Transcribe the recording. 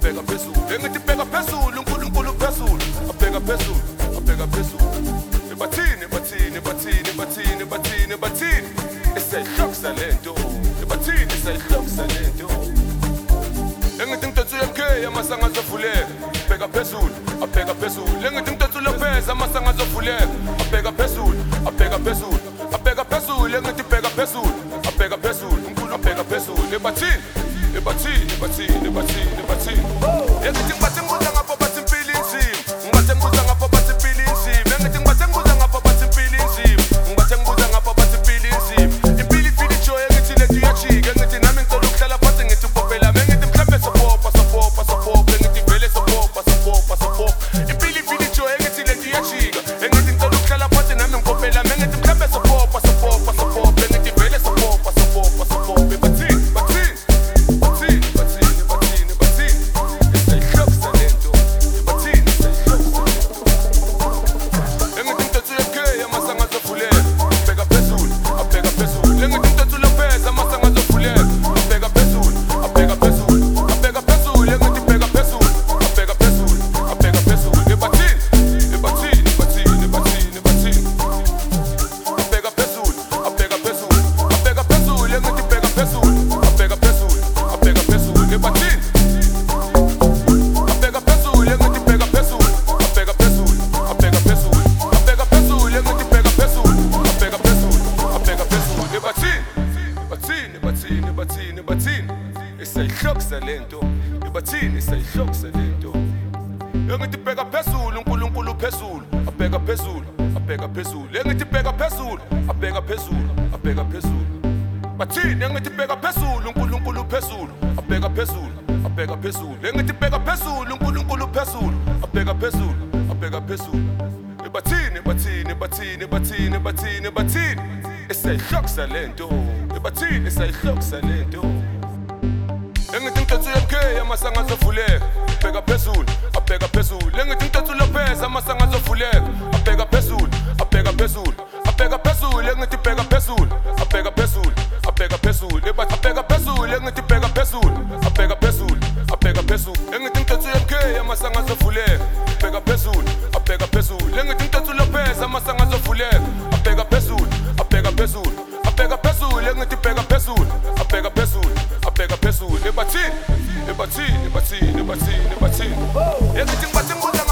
abheka phezulu engithi bheka phezulu uNkulunkulu phezulu abheka phezulu abheka phezulu ebathini bathini bathini bathini bathini bathini esehlokisa lento ebathini esehlokisa lento engithi ngithathu MK amasanga azovuleka abheka phezulu abheka phezulu engithi ngithathu Lopez amasanga azovuleka abheka phezulu abheka phezulu abheka phezulu engithi bheka phezulu abheka phezulu uNkulunkulu abheka phezulu ebathini ebathini bathini bathini bathini engithi ngibathe ngibuza ngapha bathi impilo inzima ngibathe ngibuza ngapha bathi impilo inzima engithi ngibathe ngibuza ngapha bathi impilo inzima ngibathe ngibuza ngapha bathi impilo inzima impilo ifile joy engithi lethu iyajika engithi nami ngicela ukuhlala phansi ngithi ubopela engithi mhlambe sopopa sopopa sopopa engithi vele sopopa sopopa sopopa impilo ifile joy engithi lethu iyajika engithi ngicela ukuhlala phansi nami ngibopela engithi mhlambe sopopa sopopa sopopa engithi vele sopopa sopopa sopopa bathini bathini Esayihlokisa lento ebathini esayihlokisa lento engithi bheka phezulu uNkulunkulu phezulu abheka phezulu abheka phezulu engithi bheka phezulu abheka phezulu abheka phezulu bathini engithi bheka phezulu uNkulunkulu phezulu abheka phezulu abheka phezulu engithi bheka phezulu uNkulunkulu phezulu abheka phezulu abheka phezulu ebathini bathini bathini bathini bathini bathini esayihlokisa lento ebathini esayihlokisa lento engithi ngithathu MK amasanga azovuleka abheka phezulu abheka phezulu engithi ngithathu Lopez amasanga azovuleka abheka phezulu abheka phezulu abheka phezulu engithi bheka phezulu abheka phezulu abheka phezulu ebathi abheka phezulu engithi bheka phezulu abheka phezulu abheka phezulu engithi ngithathu MK amasanga azovuleka abheka phezulu abheka phezulu engithi ngithathu Lopez amasanga azovuleka abheka phezulu abheka phezulu abheka phezulu engithi bheka phezulu abheka phezulu abheka phezulu ebathini ebathini ebathini ebathini ebathini engithi ngibathe ngibuza